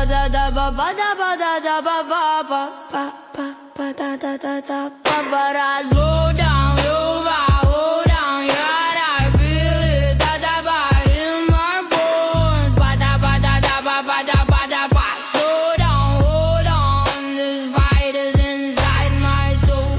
Slow down, hold on, yeah, I feel it. In my bones. Slow down, hold on. This fight is inside my soul.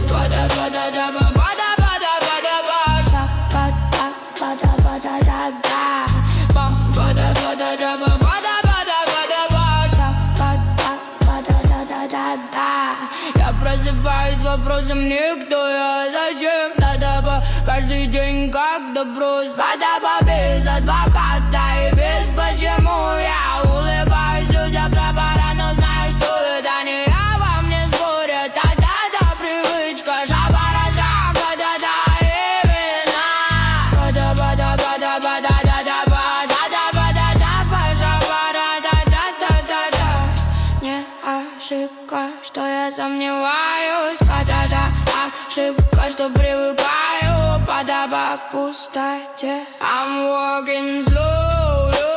Я просыпаюсь с вопросом никто я зачем? Да-да-ба, каждый день как добро. Спада-ба, без адвоката и без почему. Я улыбаюсь людям про пора, но знаю, что это не я. Во мне спорят, та-та-та, привычка. Шабара, шага, да-да, и вина. Бада-бада-бада-бада-да-да-ба, да-да-ба-да-да-ба, шабара, да-да-да-да-да. Не ошибка, что я сомневаюсь. Да-да-да, ошибка, что привыкаю. Подобак к пустоте. I'm walking slow.